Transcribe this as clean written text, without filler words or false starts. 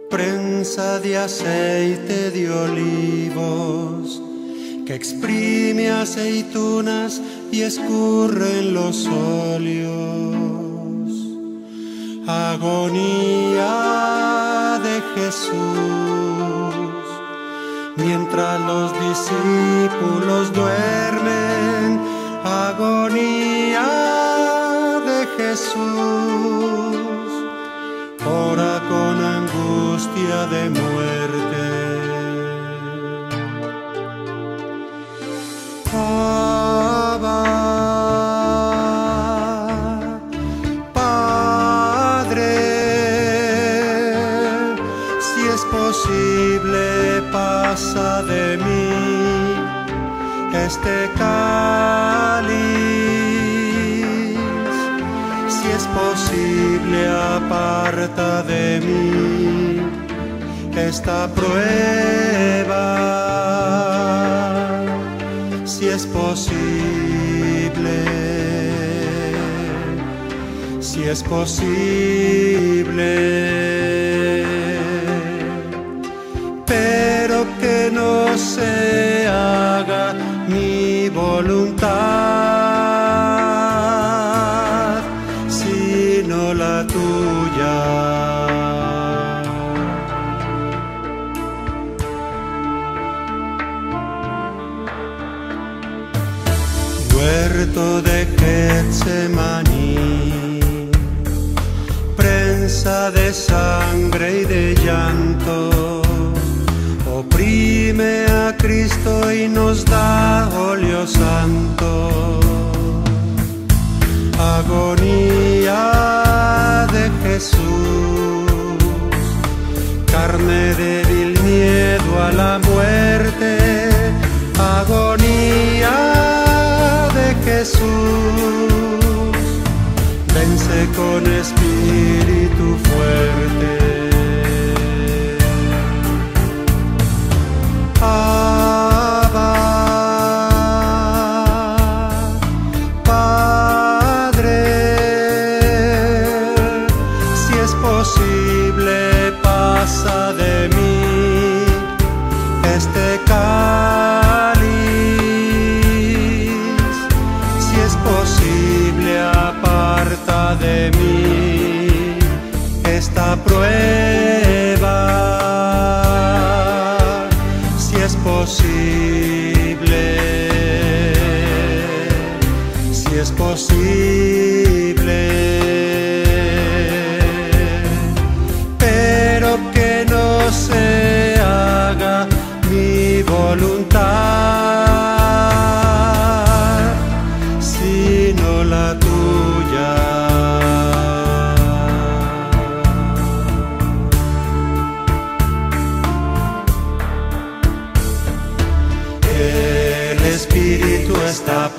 prensa de aceite de olivos, que exprime aceitunas y escurre en los óleos. Agonía de Jesús, mientras los discípulos duermen. Agonía de Jesús, ora con angustia de muerte. Abba, Padre, si es posible, pasa de mí este cáliz. Si es posible, aparta de mí esta prueba. Si es posible, si es posible, pero que no se haga mi voluntad, sino la tuya. Huerto de Getsemaní, prensa de sangre y de llanto, oprime a Cristo y nos da óleo santo. Agonía de Jesús, carne débil, miedo a la muerte. Agonía de Jesús, vence con espíritu fuerte. Abba, Padre, si es posible, pasa de mí este cáliz. Si es posible, aparta de mí esta prueba. Si es posible, si es posible, pero que no se haga mi voluntad, sino la tuya. El Espíritu está